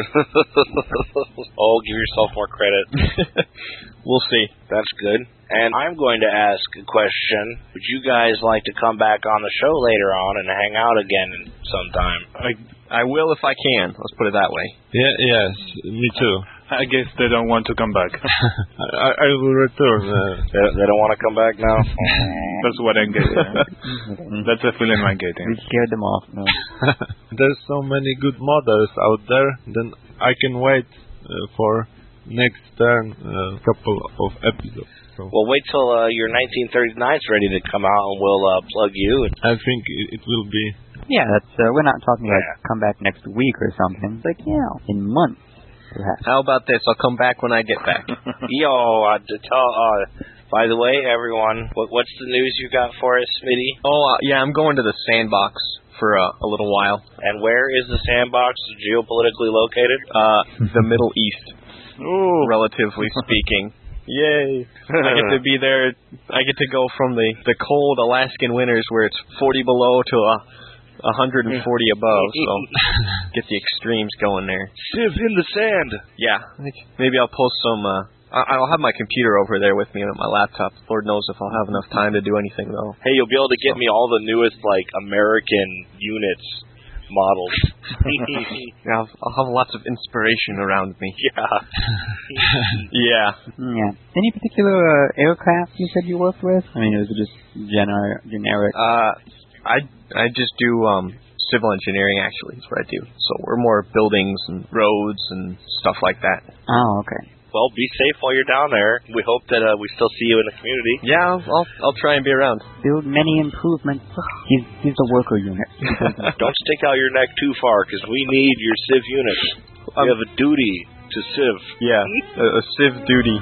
Speaker 1: Oh, give yourself more credit.
Speaker 5: We'll see.
Speaker 1: That's good. And I'm going to ask a question. Would you guys like to come back on the show later on and hang out again sometime?
Speaker 5: I, I will if I can. Let's put it that way.
Speaker 4: Yeah, yes, me too.
Speaker 2: I guess they don't want to come back.
Speaker 4: I, I will return. Uh,
Speaker 1: they, they don't want to come back now?
Speaker 2: That's what I'm getting. That's the feeling I'm getting.
Speaker 3: We scared them off. No.
Speaker 4: There's so many good models out there. Then I can wait uh, for next turn a uh, couple of episodes. So.
Speaker 1: Well, wait till uh, your nineteen thirty-nine's ready to come out, and we'll uh, plug you.
Speaker 4: I think it, it will be.
Speaker 3: Yeah, that's. Uh, we're not talking like yeah. come back next week or something. It's like yeah, in months. perhaps.
Speaker 5: How about this? I'll come back when I get back.
Speaker 1: Yo, uh, to tell, uh, by the way, everyone, what, what's the news you got for us, Smitty?
Speaker 5: Oh, uh, yeah, I'm going to the Sandbox for uh, a little while.
Speaker 1: And where is the Sandbox geopolitically located?
Speaker 5: Uh, the Middle East,
Speaker 2: Ooh.
Speaker 5: relatively speaking. Yay! I get to be there. I get to go from the, the cold Alaskan winters where it's forty below to uh, one hundred forty above. So get the extremes going there.
Speaker 1: Civ in the sand.
Speaker 5: Yeah, maybe I'll post some. Uh, I- I'll have my computer over there with me and my laptop. Lord knows if I'll have enough time to do anything though.
Speaker 1: Hey, you'll be able to get me all the newest like American units models.
Speaker 5: Yeah, I'll, I'll have lots of inspiration around me.
Speaker 1: Yeah.
Speaker 5: Yeah.
Speaker 3: Yeah. Any particular uh, aircraft you said you worked with? I mean, was it just gener- generic?
Speaker 5: Uh, I I just do um civil engineering actually. That's what I do. So we're more buildings and roads and stuff like that.
Speaker 3: Oh, okay.
Speaker 1: Well, be safe while you're down there. We hope that uh, we still see you in the community.
Speaker 5: Yeah, I'll I'll, I'll try and be around.
Speaker 3: Build many improvements. He's, he's the worker unit.
Speaker 1: Don't stick out your neck too far, because we need your Civ units. We
Speaker 5: Um,
Speaker 1: have a duty to Civ.
Speaker 5: Yeah, a, a civ duty.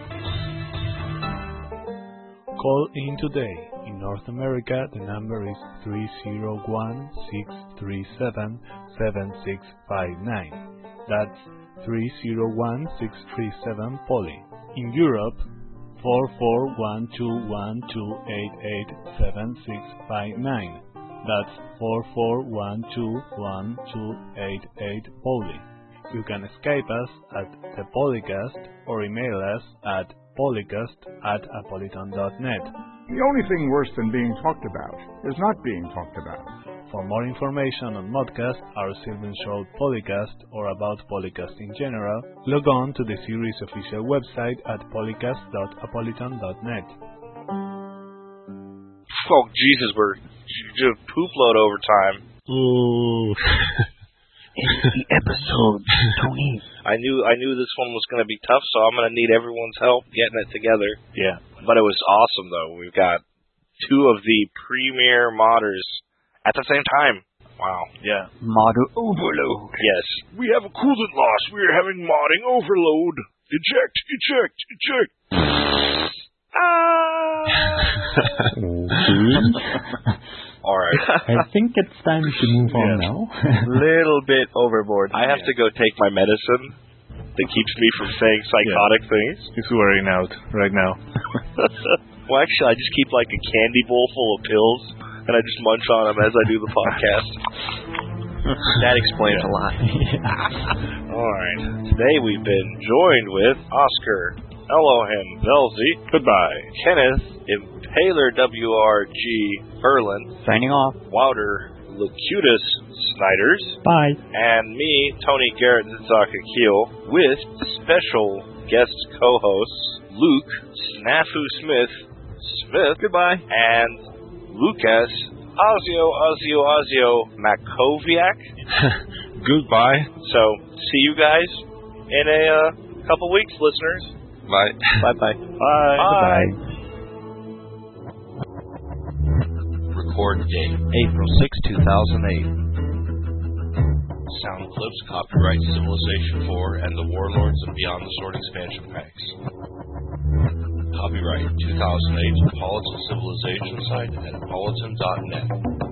Speaker 7: Call in today. In North America, the number is three zero one, six three seven, seven six five nine. That's three zero one, six three seven, poly. In Europe, four four one two one two eight eight seven six five nine. That's four four one two one two eight eight, poly. You can Skype us at the Polycast or email us at polycast at apolitan dot net.
Speaker 8: The only thing worse than being talked about is not being talked about.
Speaker 7: For more information on Modcast, our Sylvan Show Polycast, or about Polycast in general, log on to the series' official website at polycast dot apolitan dot net.
Speaker 1: Oh, Jesus, we're just poop load overtime.
Speaker 7: Ooh.
Speaker 3: It's the episode, Tony.
Speaker 1: I knew I knew this one was going to be tough, so I'm going to need everyone's help getting it together.
Speaker 2: Yeah.
Speaker 1: But it was awesome, though. We've got two of the premier modders at the same time. Wow.
Speaker 2: Yeah.
Speaker 3: Modder overload.
Speaker 1: Yes. We have a coolant loss. We are having modding overload. Eject, eject, eject. Ah! All right.
Speaker 6: I think it's time to move on
Speaker 2: Yes.
Speaker 6: now.
Speaker 5: Little bit overboard.
Speaker 1: I have to go take my medicine that keeps me from saying psychotic things.
Speaker 2: He's wearing out right now.
Speaker 1: Well, actually, I just keep like a candy bowl full of pills, and I just munch on them as I do the podcast.
Speaker 5: That explains a lot.
Speaker 1: All right. Today we've been joined with Oscar, Elohim, Velzy,
Speaker 2: Goodbye.
Speaker 1: Kenneth, Impaler W R G, Berlin,
Speaker 3: Signing off.
Speaker 1: Wouter, Locutus, Snyders,
Speaker 6: Bye.
Speaker 1: and me, Tony Garrett Zaka Keel, with special guest co-hosts Luke, Snafu Smith, Smith,
Speaker 5: Goodbye.
Speaker 1: and Lucas, Ozio, Ozio, Ozio, Makoviak.
Speaker 4: Goodbye.
Speaker 1: So, see you guys in a uh, couple weeks, listeners.
Speaker 4: Bye.
Speaker 5: Bye-bye.
Speaker 2: Bye.
Speaker 3: Bye.
Speaker 1: Record date, April sixth, two thousand eight. Sound clips, copyright Civilization four and the Warlords of Beyond the Sword expansion packs. Copyright two thousand eight, Politan Civilization site at politan dot net.